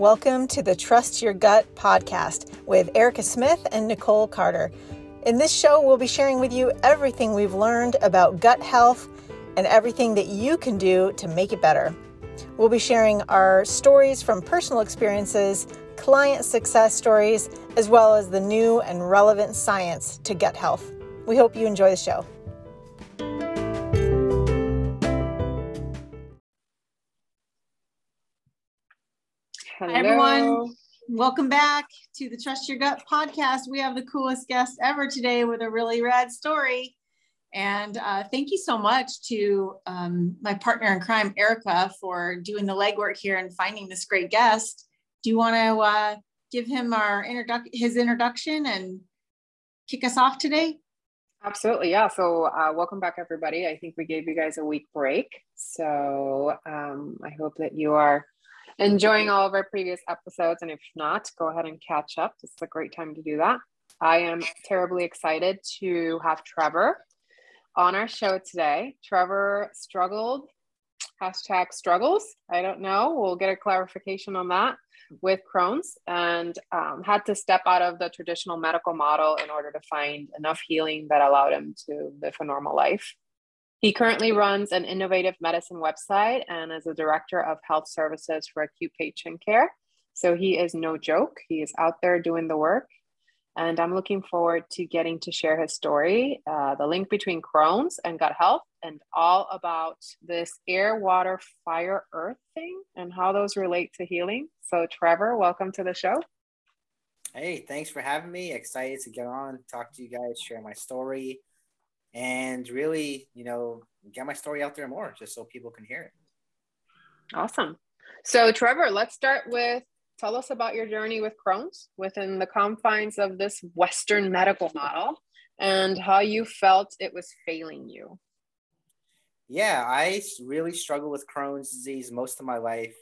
Welcome to the Trust Your Gut podcast with Erica Smith and Nicole Carter. In this show, we'll be sharing with you everything we've learned about gut health and everything that you can do to make it better. We'll be sharing our stories from personal experiences, client success stories, as well as the new and relevant science to gut health. We hope you enjoy the show. Hello. Hi, everyone. Welcome back to the Trust Your Gut podcast. We have the coolest guest ever today with a really rad story. And thank you so much to my partner in crime, Erica, for doing the legwork here and finding this great guest. Do you want to give him his introduction and kick us off today? Absolutely. Yeah. So welcome back, everybody. I think we gave you guys a week break. So I hope that you are enjoying all of our previous episodes. And if not, go ahead and catch up. This is a great time to do that. I am terribly excited to have Trevor on our show today. Trevor struggled, #struggles. I don't know. We'll get a clarification on that with Crohn's, and had to step out of the traditional medical model in order to find enough healing that allowed him to live a normal life. He currently runs an innovative medicine website and is a director of health services for acute patient care. So he is no joke. He is out there doing the work. And I'm looking forward to getting to share his story, the link between Crohn's and gut health, and all about this air, water, fire, earth thing and how those relate to healing. So Trevor, welcome to the show. Hey, thanks for having me. Excited to get on, talk to you guys, share my story, and really, get my story out there more just so people can hear it. Awesome. So Trevor, let's start with, tell us about your journey with Crohn's within the confines of this Western medical model and how you felt it was failing you. Yeah, I really struggled with Crohn's disease most of my life.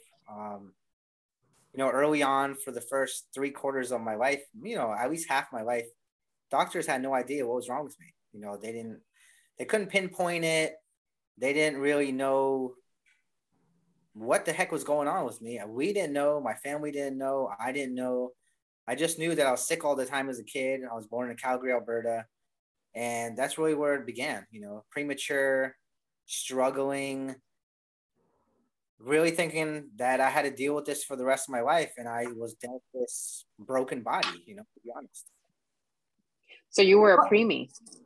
Early on for the first 3/4 of my life, at least half my life, doctors had no idea what was wrong with me. They couldn't pinpoint it. They didn't really know what the heck was going on with me. We didn't know. My family didn't know. I didn't know. I just knew that I was sick all the time as a kid. I was born in Calgary, Alberta. And that's really where it began, premature, struggling, really thinking that I had to deal with this for the rest of my life. And I was dealt this broken body, to be honest. So you were a preemie.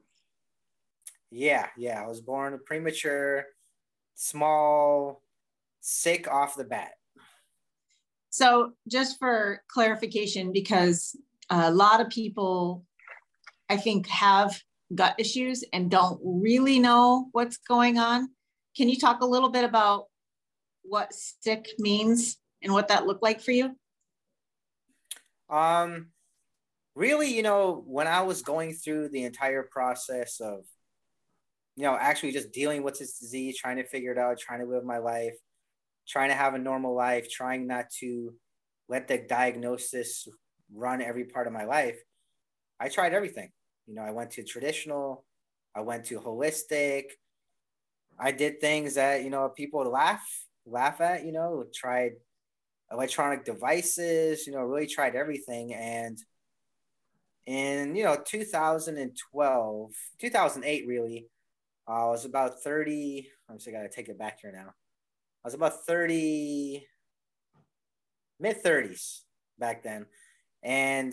Yeah. I was born premature, small, sick off the bat. So just for clarification, because a lot of people, I think, have gut issues and don't really know what's going on. Can you talk a little bit about what sick means and what that looked like for you? Really, when I was going through the entire process of, actually just dealing with this disease, trying to figure it out, trying to live my life, trying to have a normal life, trying not to let the diagnosis run every part of my life, I tried everything. I went to traditional, I went to holistic, I did things that, people would laugh at, tried electronic devices, really tried everything. And in, 2008, really, I was about 30. I'm just gotta take it back here now. I was about 30, mid-30s back then. And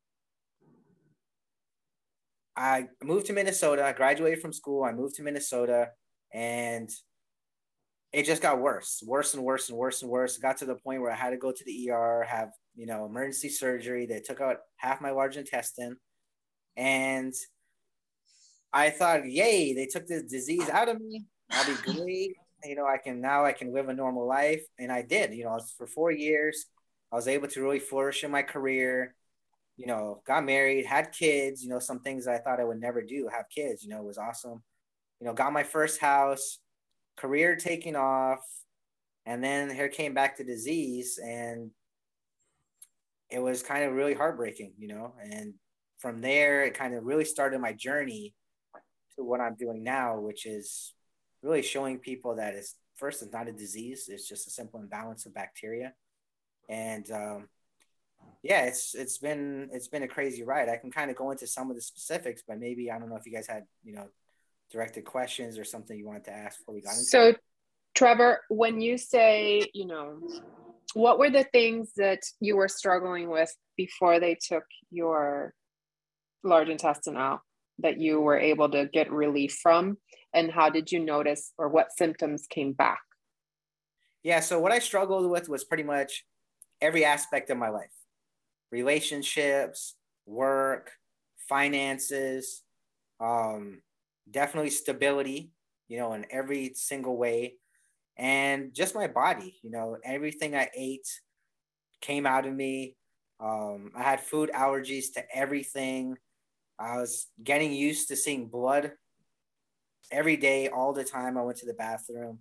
I moved to Minnesota. I graduated from school. I moved to Minnesota, and it just got worse and worse and worse. It got to the point where I had to go to the ER, have, emergency surgery. They took out half my large intestine. And I thought, yay, they took the disease out of me. I'll be great. I can live a normal life. And I did, for 4 years, I was able to really flourish in my career, got married, had kids, some things I thought I would never do, have kids, it was awesome. Got my first house, career taking off. And then here came back the disease, and it was kind of really heartbreaking, and from there, it kind of really started my journey to what I'm doing now, which is really showing people that it's not a disease. It's just a simple imbalance of bacteria. And yeah, it's been a crazy ride. I can kind of go into some of the specifics, but maybe I don't know if you guys had, directed questions or something you wanted to ask before we got into So, it. Trevor, when you say, what were the things that you were struggling with before they took your large intestine out that you were able to get relief from? And how did you notice, or what symptoms came back? Yeah, so what I struggled with was pretty much every aspect of my life: relationships, work, finances, definitely stability, in every single way. And just my body, everything I ate came out of me. I had food allergies to everything. I was getting used to seeing blood every day, all the time I went to the bathroom.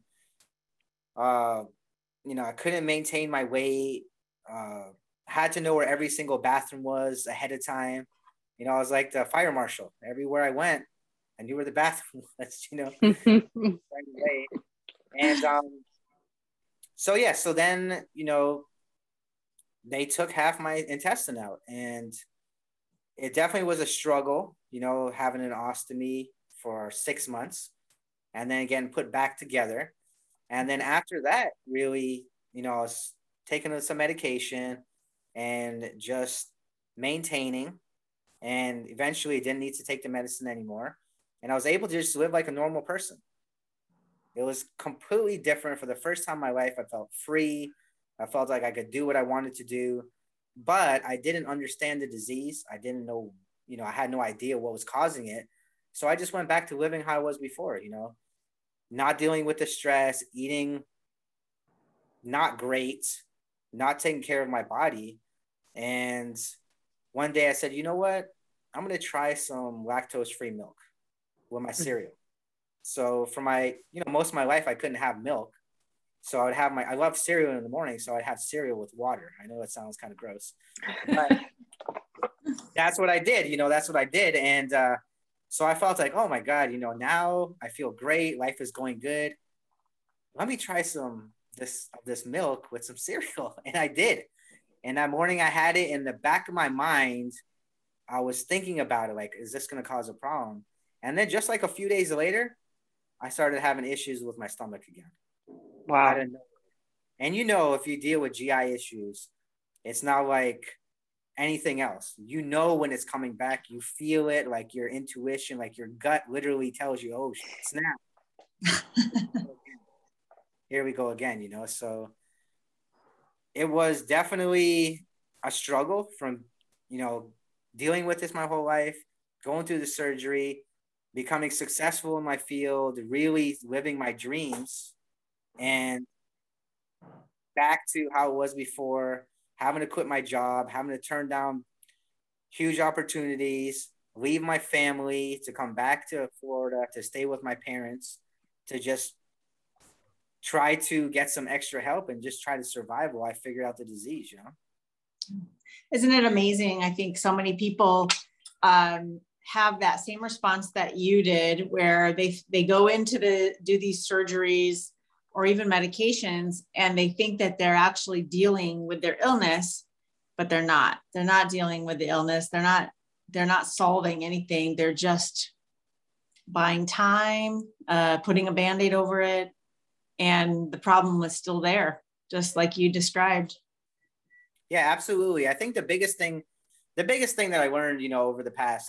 Uh, I couldn't maintain my weight. Had to know where every single bathroom was ahead of time. I was like the fire marshal. Everywhere I went, I knew where the bathroom was, right away. And so yeah, so then, they took half my intestine out, and it definitely was a struggle, having an ostomy for 6 months and then again put back together. And then after that, really, I was taking some medication and just maintaining, and eventually didn't need to take the medicine anymore. And I was able to just live like a normal person. It was completely different. For the first time in my life, I felt free. I felt like I could do what I wanted to do, but I didn't understand the disease. I didn't know, I had no idea what was causing it. So I just went back to living how I was before, not dealing with the stress, eating not great, not taking care of my body. And one day I said, you know what? I'm going to try some lactose-free milk with my cereal. So for my, most of my life, I couldn't have milk. So I would have I love cereal in the morning. So I'd have cereal with water. I know that sounds kind of gross, but that's what I did. That's what I did. And so I felt like, oh my God, now I feel great. Life is going good. Let me try some this milk with some cereal. And I did. And that morning I had it. In the back of my mind, I was thinking about it, like, is this going to cause a problem? And then just like a few days later, I started having issues with my stomach again. Wow. I didn't know. And if you deal with GI issues, it's not like anything else. When it's coming back, you feel it, like your intuition, like your gut literally tells you, oh, snap. Here we go again, So it was definitely a struggle from, dealing with this my whole life, going through the surgery, becoming successful in my field, really living my dreams, and back to how it was before, having to quit my job, having to turn down huge opportunities, leave my family to come back to Florida, to stay with my parents, to just try to get some extra help and just try to survive while I figured out the disease, Isn't it amazing? I think so many people have that same response that you did, where they go into do these surgeries or even medications, and they think that they're actually dealing with their illness, but they're not. They're not dealing with the illness. They're not solving anything. They're just buying time, putting a Band-Aid over it, and the problem was still there, just like you described. Yeah, absolutely. I think the biggest thing that I learned, over the past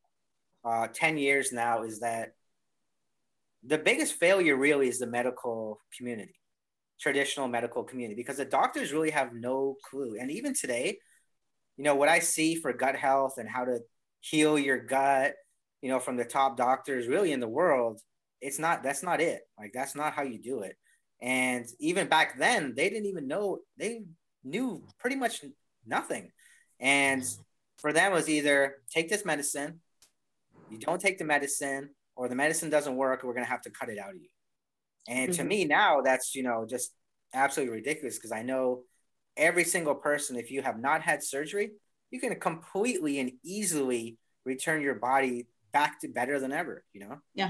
10 years now, is that the biggest failure really is the medical community, traditional medical community, because the doctors really have no clue. And even today, what I see for gut health and how to heal your gut, from the top doctors really in the world, that's not it. Like, that's not how you do it. And even back then, they didn't even know. They knew pretty much nothing. And for them, it was either take this medicine, you don't take the medicine, or the medicine doesn't work, we're going to have to cut it out of you. And to me now, that's, just absolutely ridiculous, because I know every single person, if you have not had surgery, you can completely and easily return your body back to better than ever, Yeah.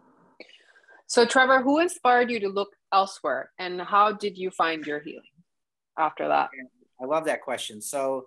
So Trevor, who inspired you to look elsewhere, and how did you find your healing after that? I love that question. So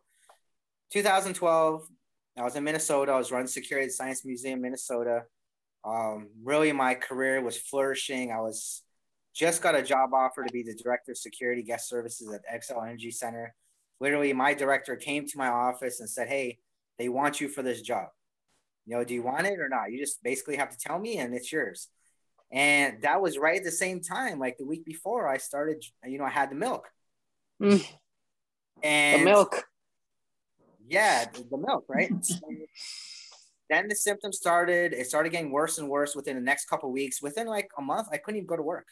2012, I was in Minnesota. I was running security at Science Museum, Minnesota. Really, my career was flourishing. I was just got a job offer to be the director of security guest services at Xcel Energy Center. Literally, my director came to my office and said, "Hey, they want you for this job. Do you want it or not? You just basically have to tell me and it's yours." And that was right at the same time, like the week before I started, I had the milk. Mm. And the milk. Yeah, the milk, right? So then the symptoms started. It started getting worse and worse within the next couple of weeks. Within like a month, I couldn't even go to work.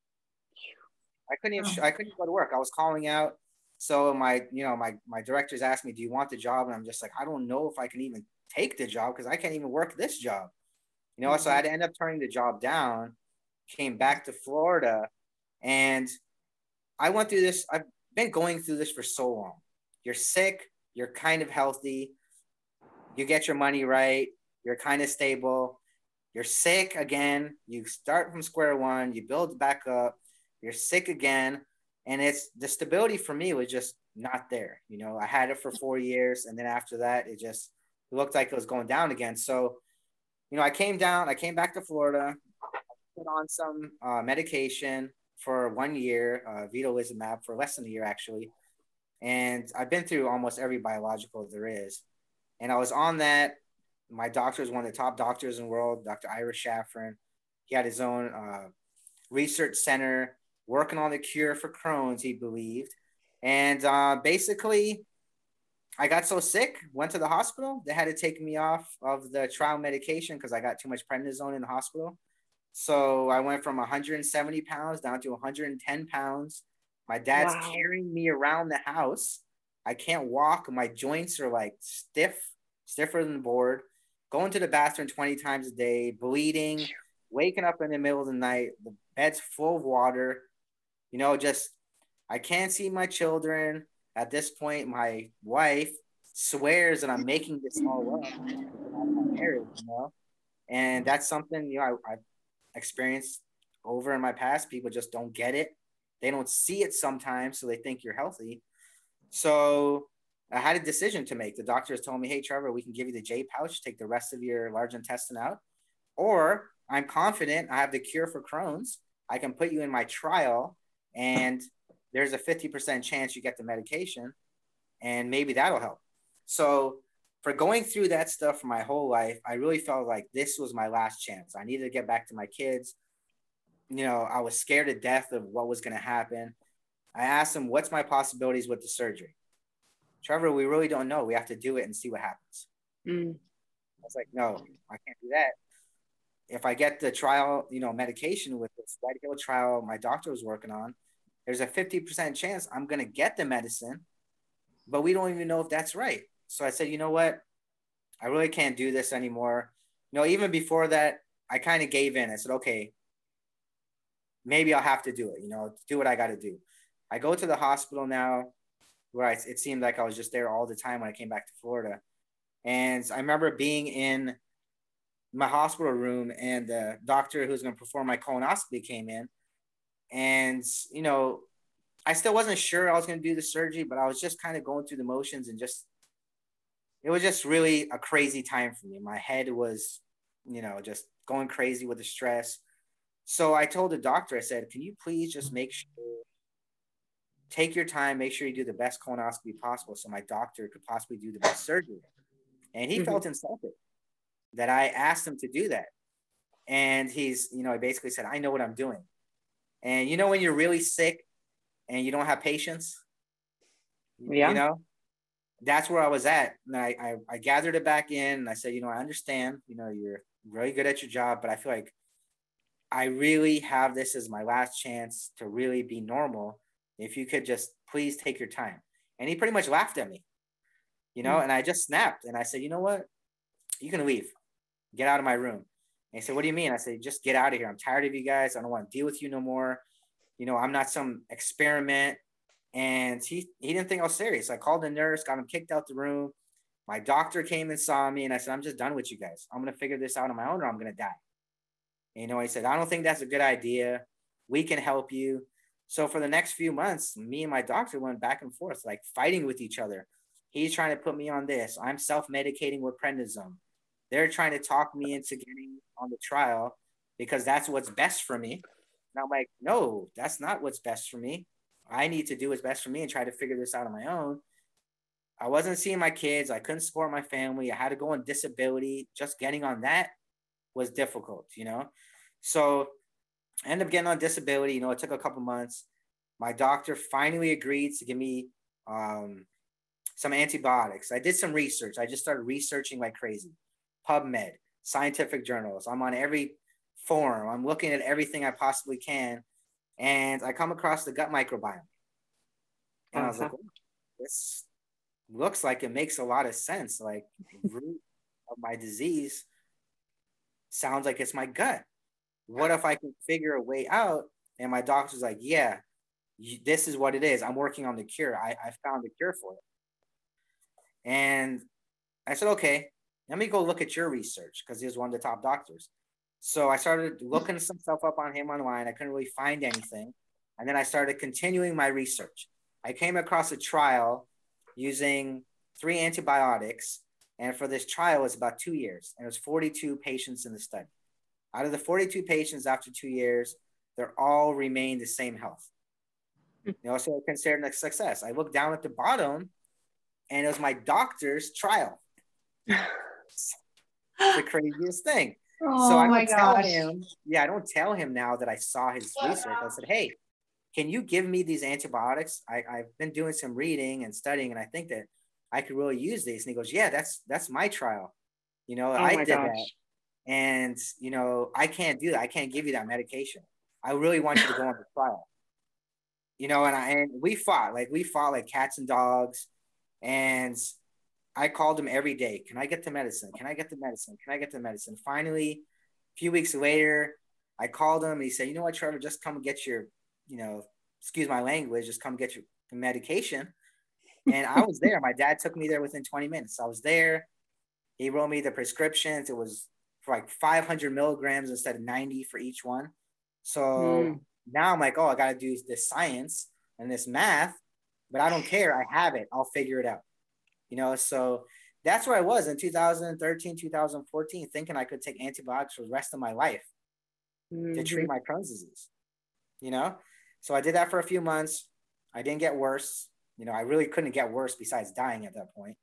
I couldn't even go to work. I was calling out. So my directors asked me, "Do you want the job?" And I'm just like, I don't know if I can even take the job because I can't even work this job. So I had to end up turning the job down, came back to Florida, and I went through this. I've been going through this for so long. You're sick, you're kind of healthy, you get your money right, you're kind of stable, you're sick again, you start from square one, you build back up, you're sick again. And it's the stability for me was just not there. I had it for 4 years. And then after that, it looked like it was going down again. So, I came back to Florida, put on some medication for 1 year, vedolizumab for less than a year, actually. And I've been through almost every biological there is. And I was on that. My doctor is one of the top doctors in the world, Dr. Ira Shafran. He had his own research center working on the cure for Crohn's, he believed. And basically, I got so sick, went to the hospital. They had to take me off of the trial medication because I got too much prednisone in the hospital. So I went from 170 pounds down to 110 pounds. My dad's carrying me around the house. I can't walk. My joints are like stiffer than the board. Going to the bathroom 20 times a day, bleeding, waking up in the middle of the night. The bed's full of water. I can't see my children. At this point, my wife swears that I'm making this all up out of my marriage, And that's something, I've experienced over in my past. People just don't get it. They don't see it sometimes, so they think you're healthy. So I had a decision to make. The doctors told me, "Hey, Trevor, we can give you the J pouch, take the rest of your large intestine out. Or I'm confident I have the cure for Crohn's. I can put you in my trial, and there's a 50% chance you get the medication, and maybe that'll help." So for going through that stuff for my whole life, I really felt like this was my last chance. I needed to get back to my kids. I was scared to death of what was going to happen. I asked him, "What's my possibilities with the surgery?" "Trevor, we really don't know. We have to do it and see what happens." I was like, "No, I can't do that. If I get the trial, medication with this White Hill trial my doctor was working on, there's a 50% chance I'm going to get the medicine, but we don't even know if that's right." So I said, "You know what? I really can't do this anymore." Even before that, I kind of gave in. I said, "Okay, maybe I'll have to do it, do what I got to do." I go to the hospital now where it seemed like I was just there all the time when I came back to Florida. And I remember being in my hospital room and the doctor who's going to perform my colonoscopy came in. And, I still wasn't sure I was going to do the surgery, but I was just kind of going through the motions and it was just really a crazy time for me. My head was, just going crazy with the stress. So I told the doctor, I said, "Can you please just take your time, make sure you do the best colonoscopy possible so my doctor could possibly do the best surgery." And he felt insulted that I asked him to do that. And he's, he basically said, "I know what I'm doing." And when you're really sick and you don't have patience, that's where I was at. And I gathered it back in and I said, "I understand, you're really good at your job, but I feel like I really have this as my last chance to really be normal. If you could just please take your time." And he pretty much laughed at me, and I just snapped and I said, "You know what? You can leave. Get out of my room." And he said, "What do you mean?" I said, "Just get out of here. I'm tired of you guys. I don't want to deal with you no more. I'm not some experiment." And he didn't think I was serious. I called the nurse, got him kicked out the room. My doctor came and saw me and I said, "I'm just done with you guys. I'm going to figure this out on my own or I'm going to die." And, he said, "I don't think that's a good idea. We can help you." So for the next few months, me and my doctor went back and forth, like fighting with each other. He's trying to put me on this. I'm self-medicating with prednisone. They're trying to talk me into getting on the trial because that's what's best for me. And I'm like, no, that's not what's best for me. I need to do what's best for me and try to figure this out on my own. I wasn't seeing my kids. I couldn't support my family. I had to go on disability. Just getting on that was difficult, you know? So I ended up getting on disability. You know, it took a couple months. My doctor finally agreed to give me some antibiotics. I did some research. I just started researching like crazy. PubMed, scientific journals. I'm on every forum. I'm looking at everything I possibly can. And I come across the gut microbiome. And I was like, oh, this looks like it makes a lot of sense. Like the root of my disease sounds like it's my gut. What if I can figure a way out? And my doctor's like, yeah, this is what it is. I'm working on the cure. I found the cure for it. And I said, okay, let me go look at your research, because he was one of the top doctors. So I started looking some stuff up on him online. I couldn't really find anything. And then I started continuing my research. I came across a trial using 3 antibiotics. And for this trial, it's about 2 years. And it was 42 patients in the study. Out of the 42 patients after 2 years, they're all remained the same health. You know, so I considered it a success. I looked down at the bottom, and it was my doctor's trial. The craziest thing. Oh, so I my don't tell gosh. him. Yeah, I don't tell him now that I saw his research. I said, hey, can you give me these antibiotics? I've been doing some reading and studying, and I think that I could really use these. And he goes, yeah, that's my trial. You know, I did that. And, you know, I can't do that. I can't give you that medication. I really want you to go on the trial. You know, and we fought like cats and dogs. And I called him every day. Can I get the medicine? Can I get the medicine? Can I get the medicine? Finally, a few weeks later, I called him and he said, you know what, Trevor, just come get your, you know, excuse my language, just come get your medication. And I was there. My dad took me there within 20 minutes. I was there. He wrote me the prescriptions. It was for like 500 milligrams instead of 90 for each one. So now I'm like, oh, I got to do this science and this math, but I don't care. I have it. I'll figure it out. You know, so that's where I was in 2013, 2014, thinking I could take antibiotics for the rest of my life to treat my Crohn's disease, you know? So I did that for a few months. I didn't get worse. You know, I really couldn't get worse besides dying at that point.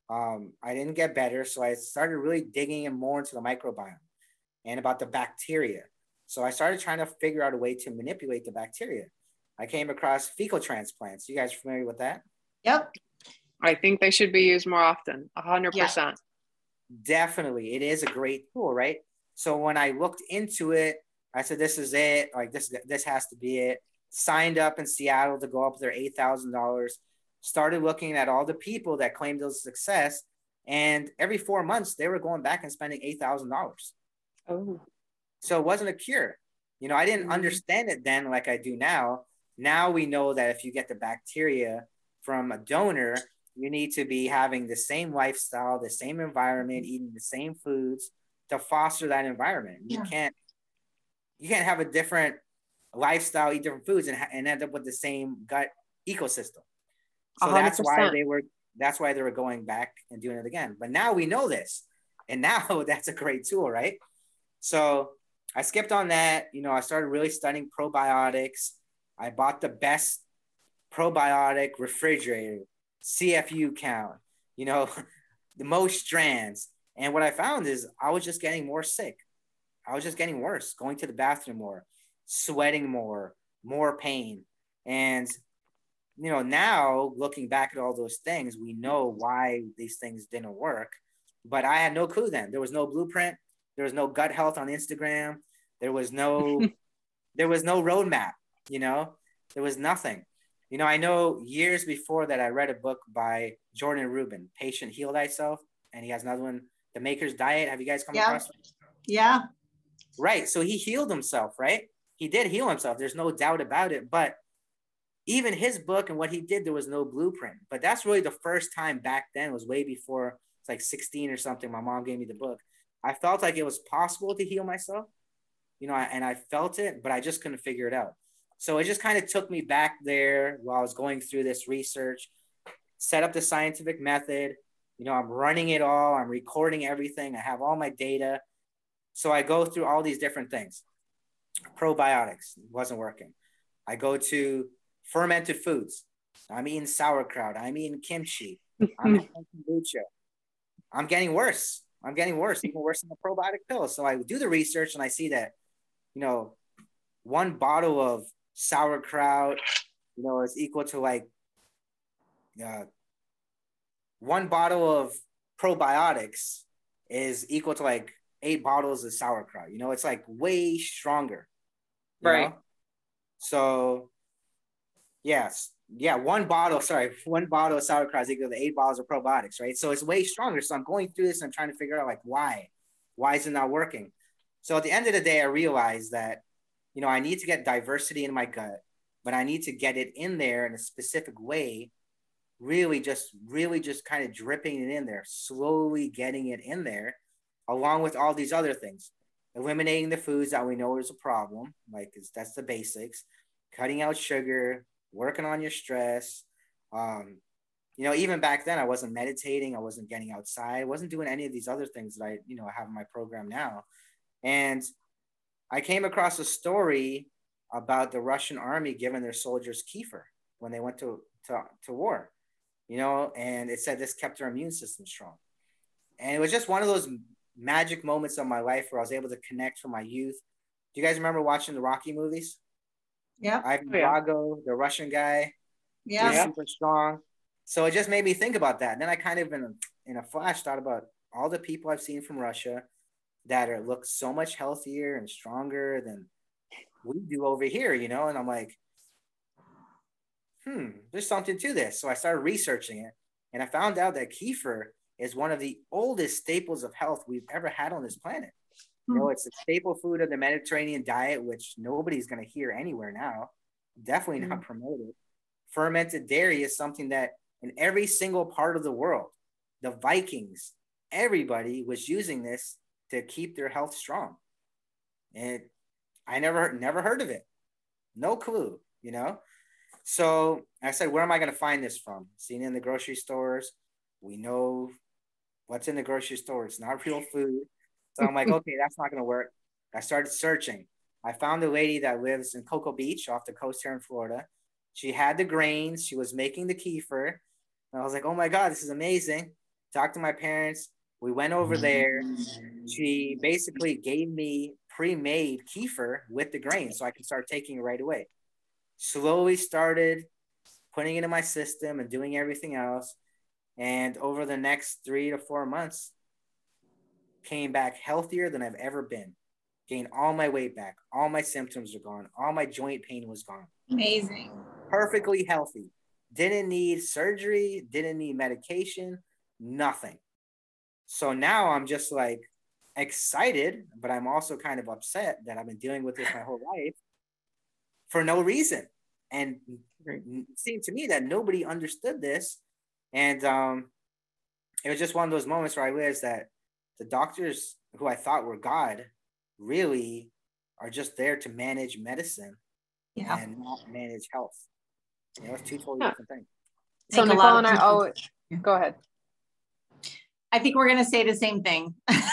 I didn't get better. So I started really digging in more into the microbiome and about the bacteria. So I started trying to figure out a way to manipulate the bacteria. I came across fecal transplants. You guys are familiar with that? Yep. I think they should be used more often. 100%. Yeah. Definitely. It is a great tool, right? So when I looked into it, I said, this is it. Like this has to be it. Signed up in Seattle to go up there $8,000. Started looking at all the people that claimed those success. And every 4 months, they were going back and spending $8,000. Oh. So it wasn't a cure. You know, I didn't understand it then like I do now. Now we know that if you get the bacteria from a donor, you need to be having the same lifestyle, the same environment, eating the same foods to foster that environment. You can't have a different lifestyle, eat different foods, and end up with the same gut ecosystem. So 100%. that's why they were going back and doing it again. But now we know this, and now that's a great tool, right? So I skipped on that. You know, I started really studying probiotics. I bought the best probiotic refrigerator, CFU count, you know, the most strands. And what I found is I was just getting more sick. I was just getting worse, going to the bathroom more, sweating more pain. And, you know, now looking back at all those things, we know why these things didn't work. But I had no clue then. There was no blueprint. There was no gut health on Instagram. There was no roadmap, you know, there was nothing. You know, I know years before that, I read a book by Jordan Rubin, Patient Heal Thyself. And he has another one, The Maker's Diet. Have you guys come across it? Yeah. Right. So he healed himself, right? He did heal himself. There's no doubt about it. But even his book and what he did, there was no blueprint. But that's really the first time back then. It was way before, it's like 16 or something. My mom gave me the book. I felt like it was possible to heal myself, you know, and I felt it, but I just couldn't figure it out. So it just kind of took me back there while I was going through this research, set up the scientific method. You know, I'm running it all. I'm recording everything. I have all my data. So I go through all these different things. Probiotics wasn't working. I go to fermented foods. I'm eating sauerkraut. I'm eating kimchi. I'm eating kombucha. I'm getting worse. Even worse than the probiotic pills. So I do the research and I see that, you know, one bottle of sauerkraut, you know, is equal to like one bottle of probiotics is equal to like 8 bottles of sauerkraut. You know, it's like way stronger. Right. Know? So, yes. Yeah, one bottle of sauerkraut is equal to 8 bottles of probiotics, right? So it's way stronger. So I'm going through this and I'm trying to figure out like why is it not working? So at the end of the day, I realized that, you know, I need to get diversity in my gut, but I need to get it in there in a specific way, really just kind of dripping it in there, slowly getting it in there, along with all these other things, eliminating the foods that we know is a problem, like that's the basics, cutting out sugar, working on your stress. You know, even back then I wasn't meditating, I wasn't getting outside, I wasn't doing any of these other things that I, you know, have in my program now. And I came across a story about the Russian army giving their soldiers kefir when they went to war, you know, and it said this kept their immune system strong. And it was just one of those magic moments of my life where I was able to connect from my youth. Do you guys remember watching the Rocky movies? Yeah. Ivan Drago, the Russian guy. Yeah. He's super strong. So it just made me think about that. And then I kind of in a flash thought about all the people I've seen from Russia that look so much healthier and stronger than we do over here, you know? And I'm like, there's something to this. So I started researching it and I found out that kefir is one of the oldest staples of health we've ever had on this planet. You know, it's a staple food of the Mediterranean diet, which nobody's going to hear anywhere now. Definitely not promoted. Fermented dairy is something that in every single part of the world, the Vikings, everybody was using this to keep their health strong. And I never heard of it. No clue, you know? So I said, where am I going to find this from? Seen it in the grocery stores. We know what's in the grocery store. It's not real food. So I'm like, okay, that's not going to work. I started searching. I found a lady that lives in Cocoa Beach off the coast here in Florida. She had the grains. She was making the kefir. And I was like, oh my God, this is amazing. Talked to my parents. We went over there. She basically gave me pre-made kefir with the grains so I could start taking it right away. Slowly started putting it in my system and doing everything else. And over the next 3 to 4 months, came back healthier than I've ever been. Gained all my weight back. All my symptoms are gone. All my joint pain was gone. Amazing. Perfectly healthy. Didn't need surgery. Didn't need medication. Nothing. So now I'm just like excited, but I'm also kind of upset that I've been dealing with this my whole life for no reason. And it seemed to me that nobody understood this. And it was just one of those moments where I realized that the doctors who I thought were God really are just there to manage medicine and not manage health. You know, it's two totally different things. So Nicole and I always, go ahead. I think we're going to say the same thing.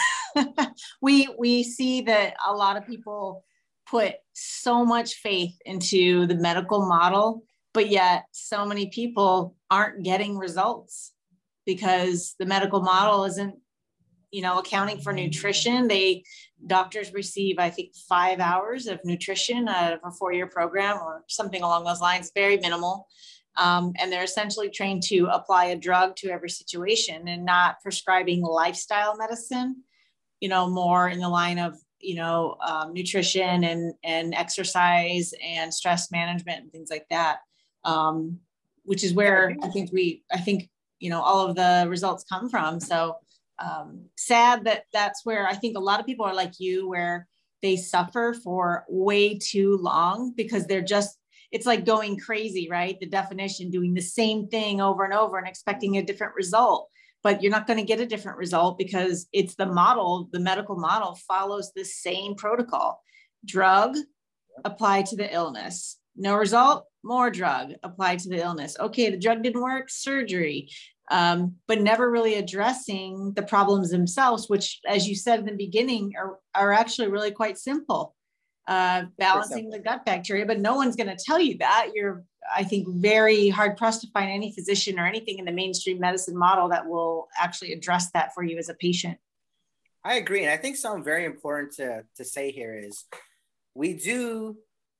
We see that a lot of people put so much faith into the medical model, but yet so many people aren't getting results because the medical model isn't, you know, accounting for nutrition. Doctors receive, I think, 5 hours of nutrition out of a 4-year program or something along those lines, very minimal. And they're essentially trained to apply a drug to every situation and not prescribing lifestyle medicine, you know, more in the line of, you know, nutrition and exercise and stress management and things like that, which is where I think, you know, all of the results come from. So sad that that's where I think a lot of people are like you, where they suffer for way too long because they're just, it's like going crazy, right? The definition, doing the same thing over and over and expecting a different result, but you're not going to get a different result because it's the model, the medical model follows the same protocol. Drug applied to the illness, No result, more drug applied to the illness. Okay, the drug didn't work, surgery. But never really addressing the problems themselves, which, as you said in the beginning, are actually really quite simple. Balancing the gut bacteria, but no one's going to tell you that. You're, I think, very hard pressed to find any physician or anything in the mainstream medicine model that will actually address that for you as a patient. I agree. And I think something very important to say here is we do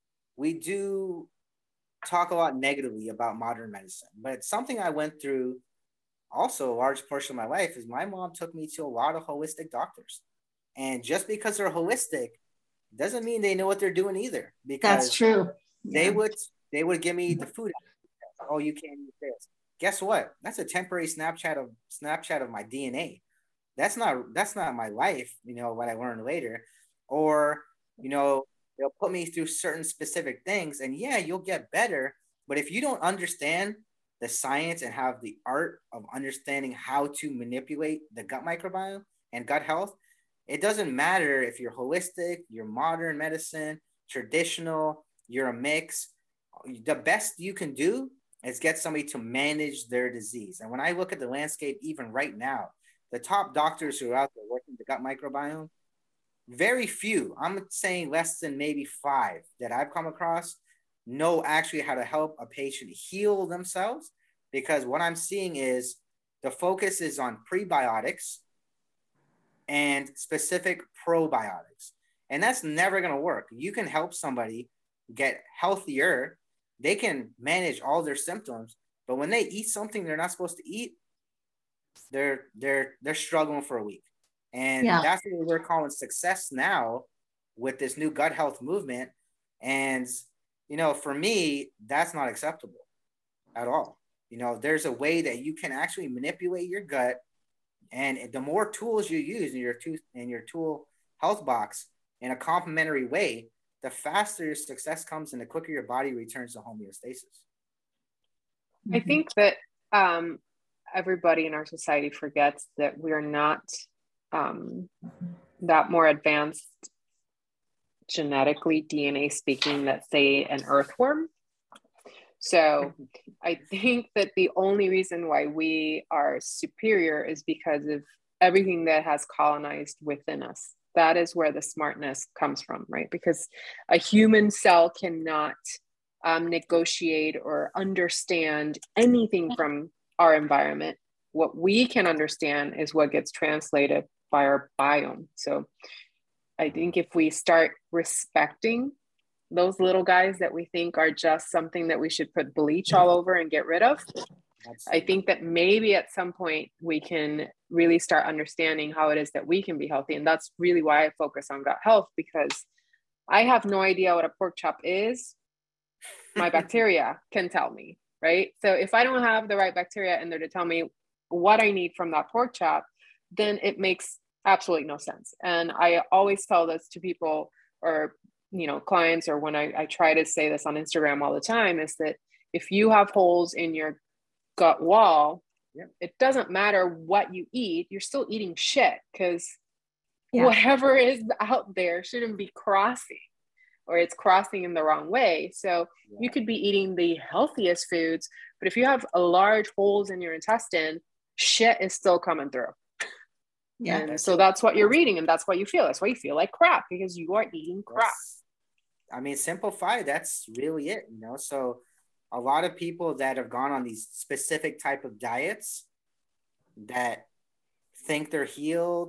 talk a lot negatively about modern medicine, but something I went through also a large portion of my life is my mom took me to a lot of holistic doctors. And just because they're holistic doesn't mean they know what they're doing either. Because that's true. They would give me the food. Oh, you can't eat this. Guess what? That's a temporary snapshot of my DNA. That's not my life, what I learned later. Or, they'll put me through certain specific things, and yeah, you'll get better. But if you don't understand the science and have the art of understanding how to manipulate the gut microbiome and gut health, it doesn't matter if you're holistic, you're modern medicine, traditional, you're a mix. The best you can do is get somebody to manage their disease. And when I look at the landscape, even right now, the top doctors who are out there working the gut microbiome, very few, I'm saying less than maybe 5 that I've come across, know actually how to help a patient heal themselves. Because what I'm seeing is the focus is on prebiotics and specific probiotics. And that's never going to work. You can help somebody get healthier. They can manage all their symptoms, but when they eat something they're not supposed to eat, they're struggling for a week. And that's what we're calling success now with this new gut health movement. And, for me, that's not acceptable at all. There's a way that you can actually manipulate your gut. And the more tools you use in your tool health box in a complementary way, the faster your success comes and the quicker your body returns to homeostasis. I think that everybody in our society forgets that we're not that more advanced genetically, DNA speaking, that say an earthworm. So I think that the only reason why we are superior is because of everything that has colonized within us. That is where the smartness comes from, right? Because a human cell cannot negotiate or understand anything from our environment. What we can understand is what gets translated by our biome. So I think if we start respecting those little guys that we think are just something that we should put bleach all over and get rid of, I think that maybe at some point we can really start understanding how it is that we can be healthy. And that's really why I focus on gut health, because I have no idea what a pork chop is. My bacteria can tell me, right? So if I don't have the right bacteria in there to tell me what I need from that pork chop, then it makes absolutely no sense. And I always tell this to people, or clients, or when I try to say this on Instagram all the time, is that if you have holes in your gut wall, it doesn't matter what you eat, you're still eating shit, because whatever is out there shouldn't be crossing, or it's crossing in the wrong way. So you could be eating the healthiest foods, but if you have a large holes in your intestine, shit is still coming through. And so that's what you're reading, and that's what you feel. That's why you feel like crap, because you are eating crap. Simplify, that's really it, So a lot of people that have gone on these specific type of diets that think they're healed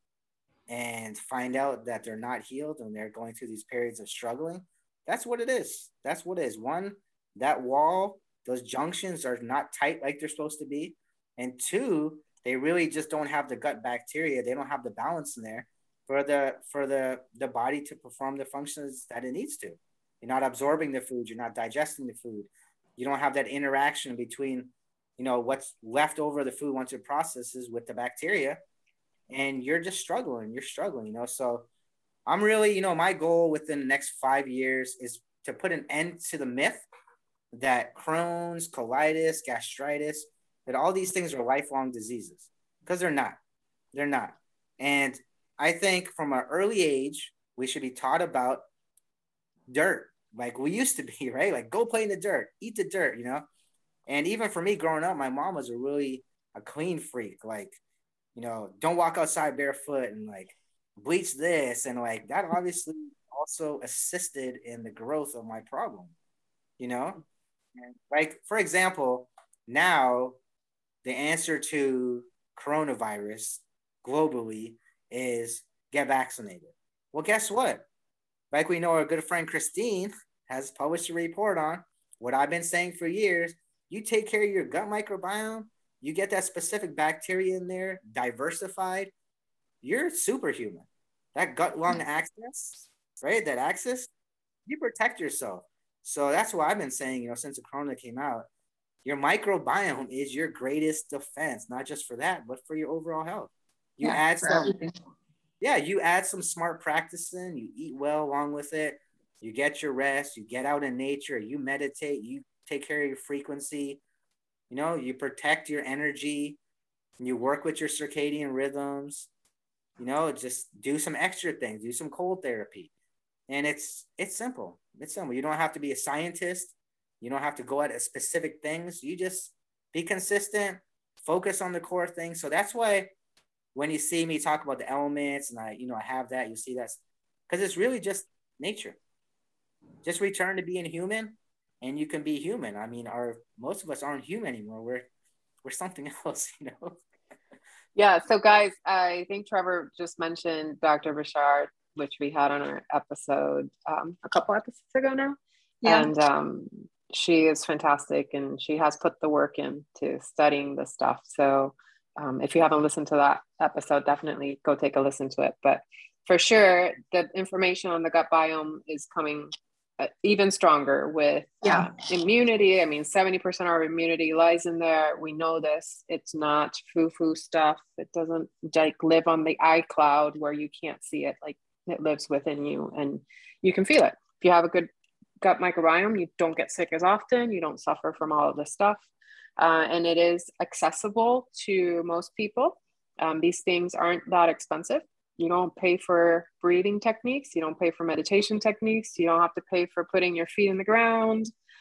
and find out that they're not healed, and they're going through these periods of struggling. That's what it is. That's what it is. One, that wall, those junctions are not tight like they're supposed to be. And 2, they really just don't have the gut bacteria. They don't have the balance in there for the body to perform the functions that it needs to. You're not absorbing the food. You're not digesting the food. You don't have that interaction between, what's left over the food once it processes with the bacteria, and you're just struggling. You're struggling, So I'm really, my goal within the next 5 years is to put an end to the myth that Crohn's, colitis, gastritis, that all these things are lifelong diseases, because they're not. They're not. And I think from an early age, we should be taught about dirt. like we used to be, right? Like go play in the dirt, eat the dirt, And even for me growing up, my mom was a clean freak. Like, don't walk outside barefoot and like bleach this. And like that obviously also assisted in the growth of my problem, And like, for example, now the answer to coronavirus globally is get vaccinated. Well, guess what? Like we know, our good friend Christine has published a report on what I've been saying for years. You take care of your gut microbiome, you get that specific bacteria in there diversified, you're superhuman. That gut lung axis, right? That axis, you protect yourself. So that's what I've been saying, since the corona came out. Your microbiome is your greatest defense, not just for that, but for your overall health. You add some smart practice in, you eat well along with it, you get your rest, you get out in nature, you meditate, you take care of your frequency, you protect your energy, you work with your circadian rhythms, just do some extra things, do some cold therapy. And it's simple. It's simple. You don't have to be a scientist. You don't have to go at specific things. You just be consistent, focus on the core things. So that's why when you see me talk about the elements and I have that, you see that's because it's really just nature. Just return to being human and you can be human. I mean, most of us aren't human anymore. We're something else, Yeah. So guys, I think Trevor just mentioned Dr. Bashar, which we had on our episode a couple episodes ago now. Yeah. And she is fantastic and she has put the work into studying this stuff. So if you haven't listened to that episode, definitely go take a listen to it. But for sure, the information on the gut biome is coming even stronger with immunity. I mean, 70% of our immunity lies in there. We know this. It's not foo-foo stuff. It doesn't like live on the iCloud where you can't see it. Like it lives within you and you can feel it. If you have a good gut microbiome, you don't get sick as often. You don't suffer from all of this stuff. And it is accessible to most people. These things aren't that expensive. You don't pay for breathing techniques. You don't pay for meditation techniques. You don't have to pay for putting your feet in the ground.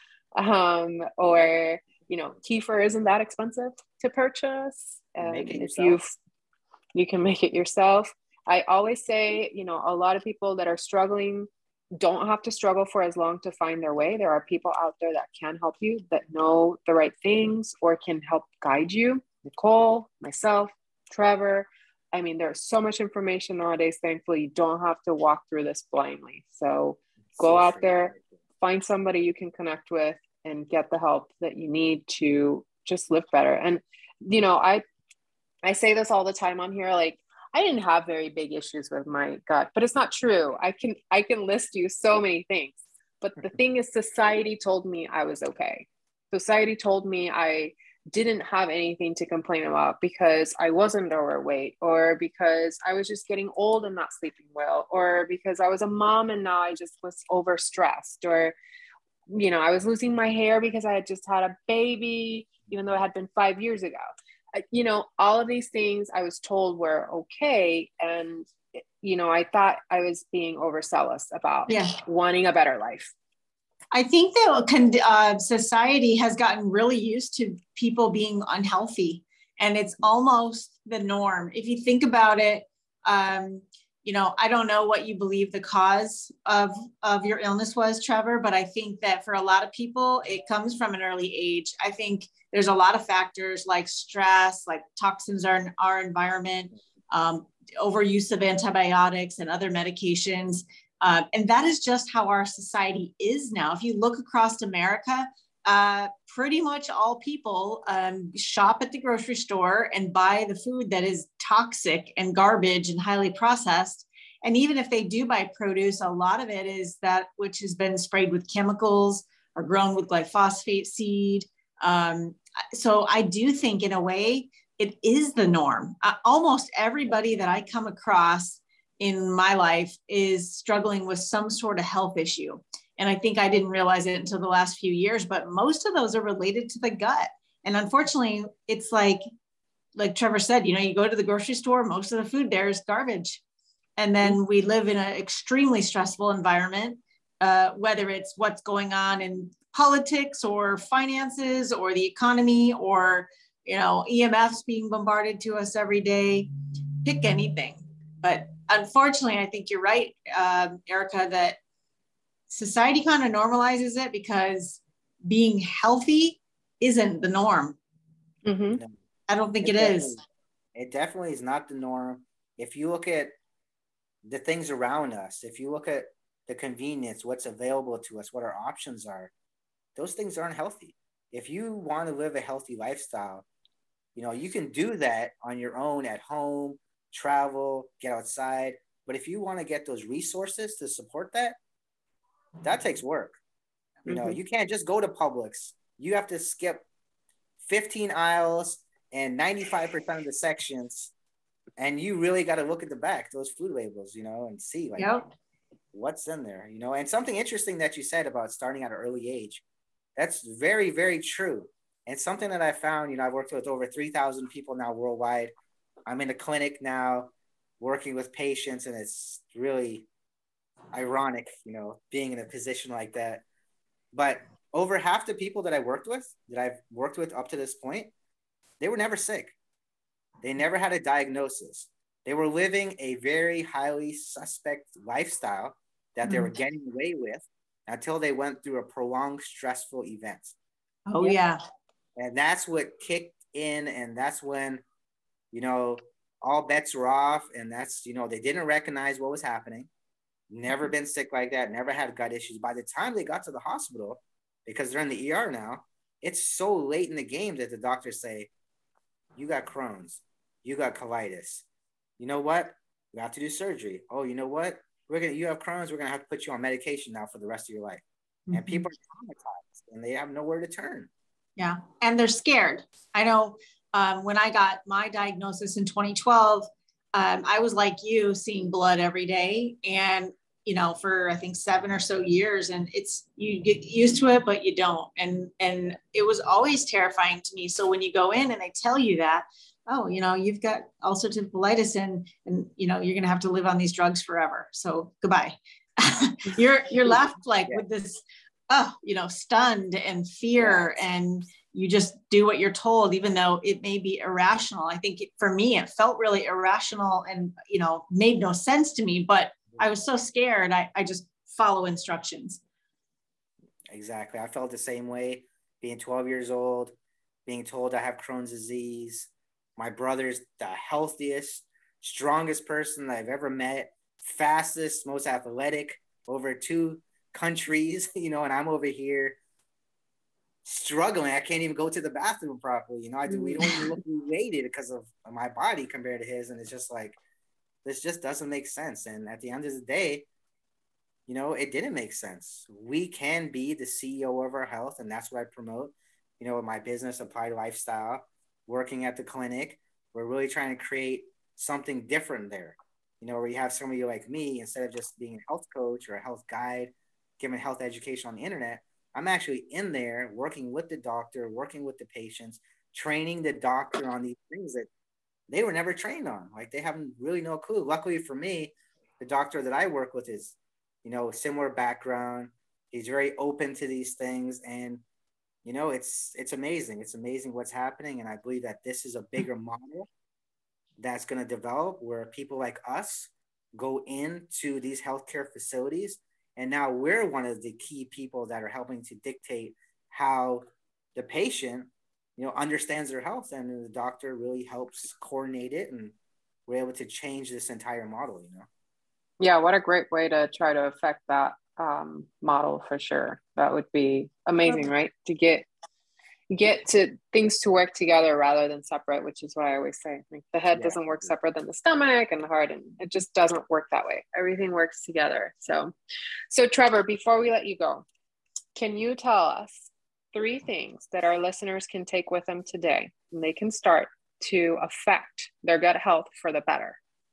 Or, kefir isn't that expensive to purchase. And if you can make it yourself. I always say, a lot of people that are struggling don't have to struggle for as long to find their way. There are people out there that can help you, that know the right things or can help guide you. Nicole, myself, Trevor. I mean, there's so much information nowadays. Thankfully, you don't have to walk through this blindly. So go out there, find somebody you can connect with and get the help that you need to just live better. And, I say this all the time on here, like, I didn't have very big issues with my gut, but it's not true. I can list you so many things, but the thing is society told me I was okay. Society told me I didn't have anything to complain about because I wasn't overweight or because I was just getting old and not sleeping well, or because I was a mom and now I just was overstressed, or, I was losing my hair because I had just had a baby, even though it had been 5 years ago. All of these things I was told were okay. And, I thought I was being overzealous about wanting a better life. I think that society has gotten really used to people being unhealthy, and it's almost the norm. If you think about it, I don't know what you believe the cause of your illness was, Trevor, but I think that for a lot of people, it comes from an early age. I think there's a lot of factors like stress, like toxins in our environment, overuse of antibiotics and other medications. And that is just how our society is now. If you look across America, pretty much all people shop at the grocery store and buy the food that is toxic and garbage and highly processed. And even if they do buy produce, a lot of it is that which has been sprayed with chemicals or grown with glyphosate seed. So I do think in a way, it is the norm. Almost everybody that I come across in my life is struggling with some sort of health issue. And I think I didn't realize it until the last few years, but most of those are related to the gut. And unfortunately, it's like Trevor said, you go to the grocery store, most of the food there is garbage. And then we live in an extremely stressful environment. whether it's what's going on in politics or finances or the economy or, EMFs being bombarded to us every day. Pick anything. But unfortunately, I think you're right, Erica, that society kind of normalizes it because being healthy isn't the norm. Mm-hmm. No, I don't think it is. It definitely is not the norm. If you look at the things around us, if you look at the convenience, what's available to us, what our options are, those things aren't healthy. If you want to live a healthy lifestyle, you can do that on your own at home, travel, get outside. But if you want to get those resources to support that, that takes work. Mm-hmm. You can't just go to Publix. You have to skip 15 aisles and 95% of the sections. And you really got to look at the back, those food labels, and see what's in there, And something interesting that you said about starting at an early age, that's very, very true. And something that I found, I've worked with over 3,000 people now worldwide. I'm in a clinic now working with patients, and it's really ironic, being in a position like that. But over half the people that I've worked with up to this point, they were never sick. They never had a diagnosis. They were living a very highly suspect lifestyle that they were getting away with until they went through a prolonged stressful event. Oh, yeah. And that's what kicked in. And that's when, all bets were off. And that's, they didn't recognize what was happening. Never been sick like that. Never had gut issues. By the time they got to the hospital, because they're in the ER now, it's so late in the game that the doctors say, you got Crohn's, you got colitis. You know what? We have to do surgery. Oh, you know what? You have Crohn's, we're going to have to put you on medication now for the rest of your life. And people are traumatized and they have nowhere to turn. Yeah. And they're scared. I know when I got my diagnosis in 2012, I was like you, seeing blood every day. And, for I think 7 or so years, and you get used to it, but you don't. And it was always terrifying to me. So when you go in and they tell you that, oh, you've got ulcerative colitis and you're going to have to live on these drugs forever. So goodbye. you're left with this, stunned and fear, and you just do what you're told, even though it may be irrational. I think for me, it felt really irrational and, made no sense to me, but I was so scared. I just follow instructions. Exactly. I felt the same way, being 12 years old, being told I have Crohn's disease. My brother's the healthiest, strongest person I've ever met, fastest, most athletic, over 2 countries, and I'm over here struggling. I can't even go to the bathroom properly. We don't even look related because of my body compared to his. And it's just like, this just doesn't make sense. And at the end of the day, it didn't make sense. We can be the CEO of our health. And that's what I promote, with my business, Applied Lifestyle, working at the clinic. We're really trying to create something different there, where you have somebody like me, instead of just being a health coach or a health guide, giving health education on the internet, I'm actually in there working with the doctor, working with the patients, training the doctor on these things that they were never trained on. Like, they have really no clue. Luckily for me, the doctor that I work with is, similar background. He's very open to these things. And, it's amazing. It's amazing what's happening. And I believe that this is a bigger model that's going to develop, where people like us go into these healthcare facilities. And now we're one of the key people that are helping to dictate how the patient, understands their health, and the doctor really helps coordinate it. And we're able to change this entire model, Yeah. What a great way to try to affect that model, for sure. That would be amazing, right? To get to things to work together rather than separate, which is what I always say. Like, the head doesn't work separate than the stomach and the heart, and it just doesn't work that way. Everything works together. So Trevor, before we let you go, can you tell us 3 things that our listeners can take with them today, and they can start to affect their gut health for the better?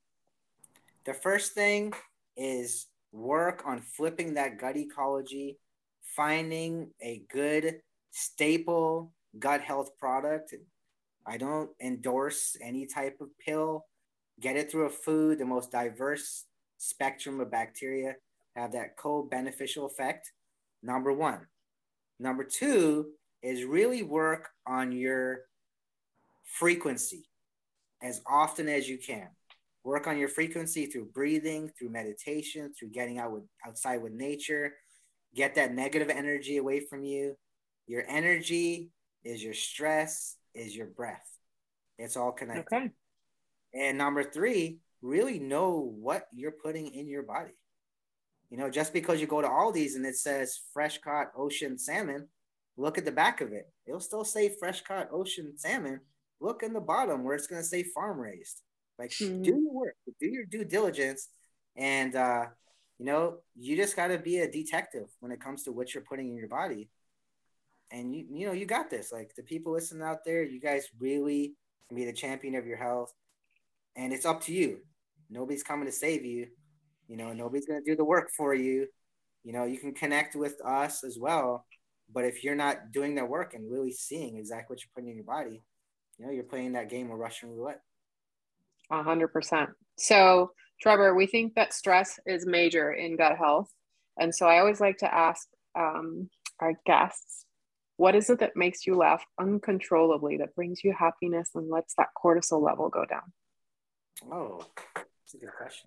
The first thing is work on flipping that gut ecology, finding a good staple gut health product. I don't endorse any type of pill. Get it through a food, the most diverse spectrum of bacteria. have that co-beneficial effect. Number one. Number two is really work on your frequency as often as you can. Work on your frequency through breathing, through meditation, through getting outside with nature. Get that negative energy away from you. Your energy is your stress, is your breath. It's all connected. Okay. And number three, really know what you're putting in your body. You know, just because you go to Aldi's and it says fresh caught ocean salmon, look at the back of it. It'll still say fresh caught ocean salmon. Look in the bottom where it's going to say farm raised. Like, do your work, do your due diligence. And, you know, you just got to be a detective when it comes to what you're putting in your body. And, you know, you got this. Like, the people listening out there, you guys really can be the champion of your health. And it's up to you. Nobody's coming to save you. You know, nobody's going to do the work for you. You know, you can connect with us as well. But if you're not doing that work and really seeing exactly what you're putting in your body, you know, you're playing that game of Russian roulette. 100%. So, Trevor, we think that stress is major in gut health. And so I always like to ask our guests, what is it that makes you laugh uncontrollably, that brings you happiness and lets that cortisol level go down? Oh, that's a good question.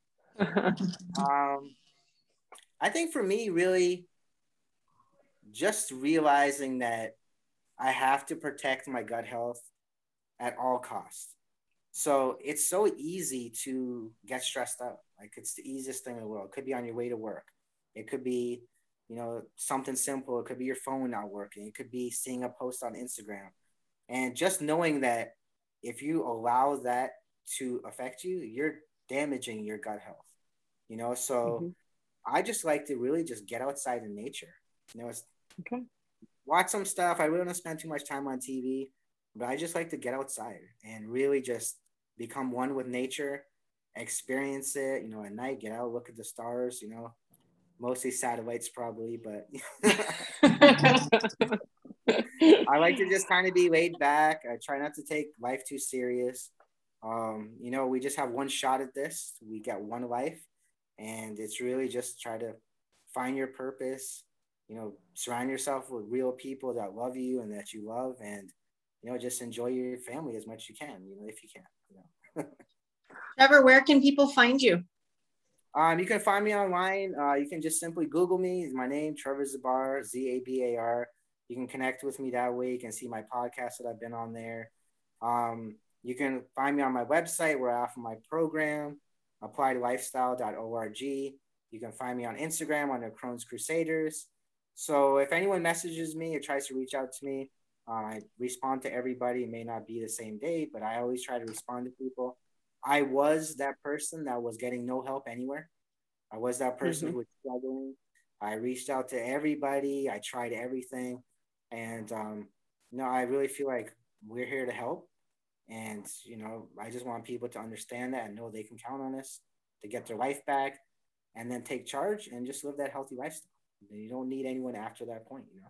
I think for me, really, just realizing that I have to protect my gut health at all costs. So it's so easy to get stressed out. Like, it's the easiest thing in the world. It could be on your way to work. It could be, you know, something simple. It could be your phone not working. It could be seeing a post on Instagram. And just knowing that if you allow that to affect you, you're damaging your gut health. You know, so I just like to really just get outside in nature. You know, watch some stuff. I really don't spend too much time on TV, but I just like to get outside and really just become one with nature, experience it, you know, at night, get out, look at the stars, you know, mostly satellites probably, but I like to just kind of be laid back. I try not to take life too serious. You know, we just have one shot at this. We get one life, and it's really just try to find your purpose, you know, surround yourself with real people that love you and that you love, and, you know, just enjoy your family as much as you can, you know, if you can, you know. Trevor, where can people find you? You can find me online. You can just simply Google me. My name, Trevor Zabar, Zabar. You can connect with me that way. You can see my podcast that I've been on there. You can find me on my website where I offer my program, appliedlifestyle.org. You can find me on Instagram under Crohn's Crusaders. So if anyone messages me or tries to reach out to me, I respond to everybody. It may not be the same day, but I always try to respond to people. I was that person that was getting no help anywhere. I was that person who was struggling. I reached out to everybody. I tried everything. And, you know, I really feel like we're here to help. And, you know, I just want people to understand that and know they can count on us to get their life back and then take charge and just live that healthy lifestyle. You don't need anyone after that point, you know.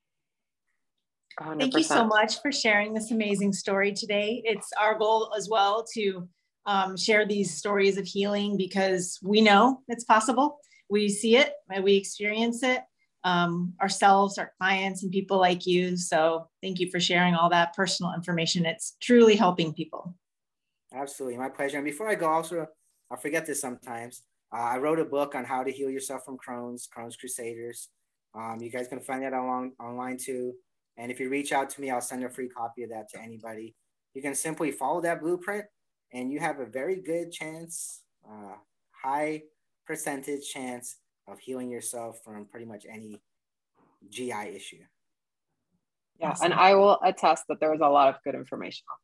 100%. Thank you so much for sharing this amazing story today. It's our goal as well to share these stories of healing, because we know it's possible. We see it, we experience it ourselves, our clients, and people like you. So thank you for sharing all that personal information. It's truly helping people. Absolutely. My pleasure. And before I go, also, I forget this sometimes. I wrote a book on how to heal yourself from Crohn's Crusaders. You guys can find that online too. And if you reach out to me, I'll send a free copy of that to anybody. You can simply follow that blueprint and you have a very good chance, high percentage chance of healing yourself from pretty much any GI issue. Yeah, awesome. And I will attest that there was a lot of good information out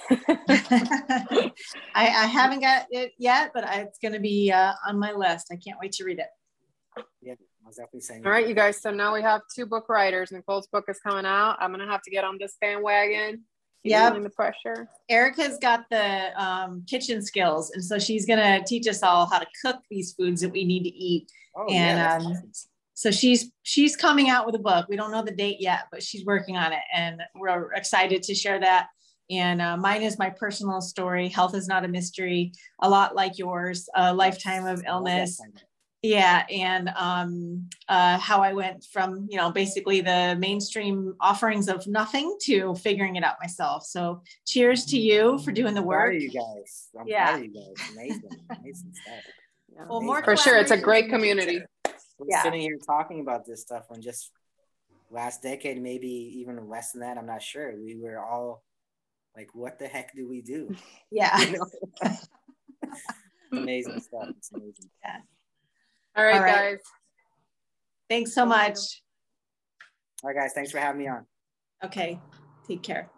there. I haven't got it yet, but it's going to be on my list. I can't wait to read it. Yeah, I was definitely saying. All right, you guys. So now we have 2 book writers. Nicole's book is coming out. I'm going to have to get on this bandwagon. Yeah, the pressure. Erica's got the kitchen skills, and so she's going to teach us all how to cook these foods that we need to eat. Oh, and yeah, awesome. So she's coming out with a book. We don't know the date yet, but she's working on it, and we're excited to share that. And mine is my personal story. Health is not a mystery, a lot like yours, a lifetime of illness. Yeah, and how I went from, you know, basically the mainstream offerings of nothing to figuring it out myself. So cheers to you for doing the I'm proud work. of you guys. I'm Yeah. proud of you guys. Amazing, amazing stuff. Yeah. Well, more for sure, it's a great collaboration in the community. future. We're Yeah. sitting here talking about this stuff when just last decade, maybe even less than that, I'm not sure. We were all like, what the heck do we do? Yeah. You know? Amazing stuff. It's amazing. Yeah. All right, All right. guys. Thanks so much. All right, guys. Thanks for having me on. Okay. Take care.